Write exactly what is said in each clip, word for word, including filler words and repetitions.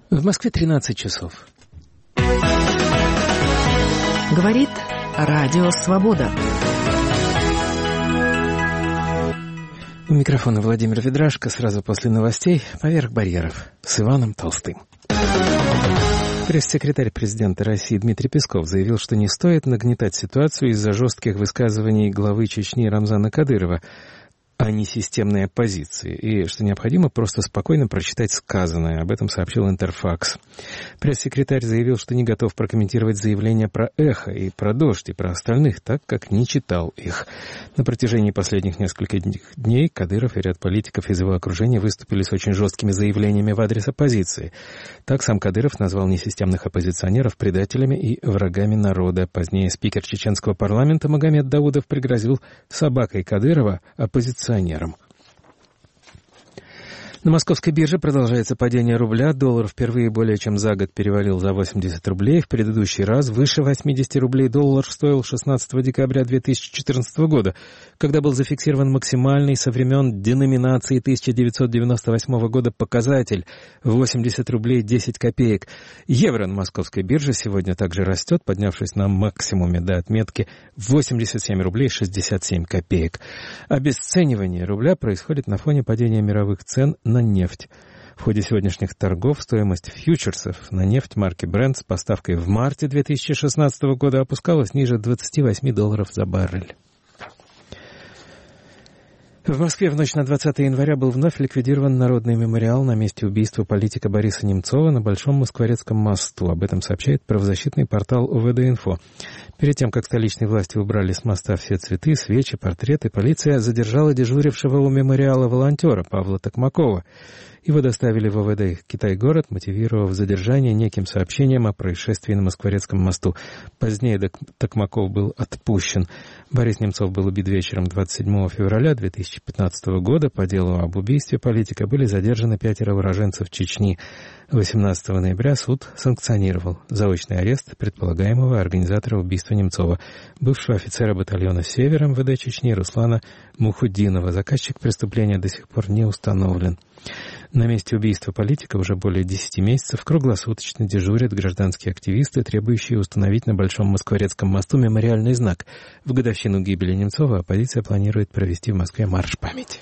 В Москве тринадцать часов. Говорит Радио Свобода. У микрофона Владимир Ведрашко. Сразу после новостей «Поверх барьеров» с Иваном Толстым. Пресс-секретарь президента России Дмитрий Песков заявил, что не стоит нагнетать ситуацию из-за жестких высказываний главы Чечни Рамзана Кадырова о несистемной оппозиции, и что необходимо просто спокойно прочитать сказанное. Об этом сообщил Интерфакс. Пресс-секретарь заявил, что не готов прокомментировать заявления про «Эхо» и про «Дождь» и про остальных, так как не читал их. На протяжении последних нескольких дней Кадыров и ряд политиков из его окружения выступили с очень жесткими заявлениями в адрес оппозиции. Так сам Кадыров назвал несистемных оппозиционеров предателями и врагами народа. Позднее спикер чеченского парламента Магомед Даудов пригрозил собакой Кадырова оппозиционерам. На московской бирже продолжается падение рубля. Доллар впервые более чем за год перевалил за восемьдесят рублей. В предыдущий раз выше восемьдесят рублей доллар стоил шестнадцатого декабря две тысячи четырнадцатого года, когда был зафиксирован максимальный со времен деноминации тысяча девятьсот девяносто восьмого года показатель восемьдесят рублей десять копеек. Евро на московской бирже сегодня также растет, поднявшись на максимуме до отметки восемьдесят семь рублей шестьдесят семь копеек. Обесценивание рубля происходит на фоне падения мировых цен на нефть. В ходе сегодняшних торгов стоимость фьючерсов на нефть марки Brent с поставкой в марте две тысячи шестнадцатого года опускалась ниже двадцати восьми долларов за баррель. В Москве в ночь на двадцатое января был вновь ликвидирован народный мемориал на месте убийства политика Бориса Немцова на Большом Москворецком мосту. Об этом сообщает правозащитный портал ОВД-Инфо. Перед тем, как столичные власти убрали с моста все цветы, свечи, портреты, полиция задержала дежурившего у мемориала волонтера Павла Токмакова. Его доставили в ОВД «Китай-город», мотивировав задержание неким сообщением о происшествии на Москворецком мосту. Позднее Токмаков был отпущен. Борис Немцов был убит вечером двадцать седьмого февраля две тысячи пятнадцатого года. По делу об убийстве политика были задержаны пятеро уроженцев Чечни. восемнадцатого ноября суд санкционировал заочный арест предполагаемого организатора убийства Немцова, бывшего офицера батальона «Север» эм вэ дэ Чечни Руслана Мухуддинова. Заказчик преступления до сих пор не установлен. На месте убийства политика уже более десяти месяцев круглосуточно дежурят гражданские активисты, требующие установить на Большом Москворецком мосту мемориальный знак. В годовщину гибели Немцова оппозиция планирует провести в Москве марш памяти.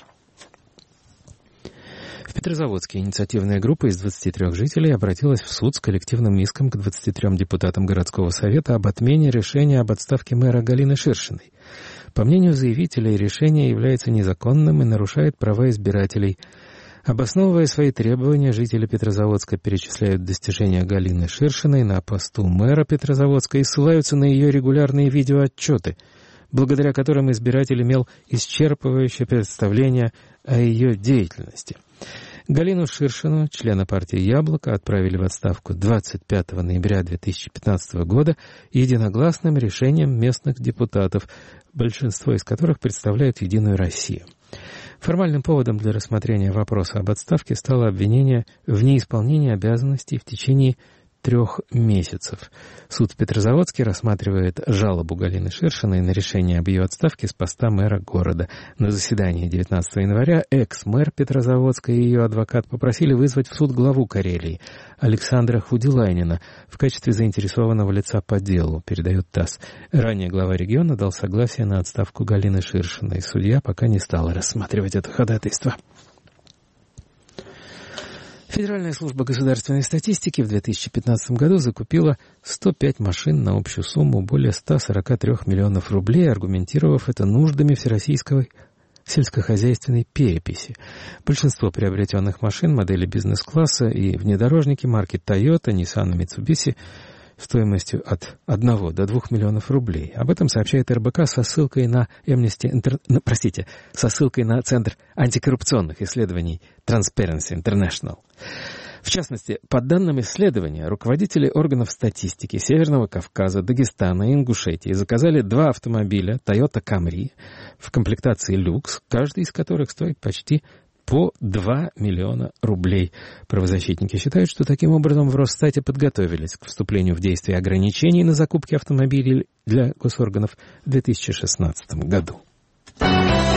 В Петрозаводске инициативная группа из двадцати трёх жителей обратилась в суд с коллективным иском к двадцати трём депутатам городского совета об отмене решения об отставке мэра Галины Ширшиной. По мнению заявителей, решение является незаконным и нарушает права избирателей. Обосновывая свои требования, жители Петрозаводска перечисляют достижения Галины Ширшиной на посту мэра Петрозаводска и ссылаются на ее регулярные видеоотчеты, благодаря которым избиратель имел исчерпывающее представление о ее деятельности. Галину Ширшину, члена партии «Яблоко», отправили в отставку двадцать пятого ноября две тысячи пятнадцатого года единогласным решением местных депутатов, большинство из которых представляют «Единую Россию». Формальным поводом для рассмотрения вопроса об отставке стало обвинение в неисполнении обязанностей в течение трех месяцев. Суд в Петрозаводске рассматривает жалобу Галины Ширшиной на решение об ее отставке с поста мэра города. На заседании девятнадцатого января экс-мэр Петрозаводска и ее адвокат попросили вызвать в суд главу Карелии Александра Худилайнена в качестве заинтересованного лица по делу, передает ТАСС. Ранее глава региона дал согласие на отставку Галины Ширшиной. Судья пока не стала рассматривать это ходатайство. Федеральная служба государственной статистики в две тысячи пятнадцатом году закупила сто пять машин на общую сумму более ста сорока трёх миллионов рублей, аргументировав это нуждами всероссийской сельскохозяйственной переписи. Большинство приобретенных машин модели бизнес-класса и внедорожники марки Toyota, Nissan и Mitsubishi стоимостью от одного до двух миллионов рублей. Об этом сообщает эр бэ ка со ссылкой на Amnesty Inter... ну, простите, со ссылкой на Центр антикоррупционных исследований Transparency International. В частности, по данным исследования, руководители органов статистики Северного Кавказа, Дагестана и Ингушетии заказали два автомобиля Toyota Camry в комплектации люкс, каждый из которых стоит почти по два миллиона рублей. Правозащитники считают, что таким образом в Росстате подготовились к вступлению в действие ограничений на закупки автомобилей для госорганов в две тысячи шестнадцатом году.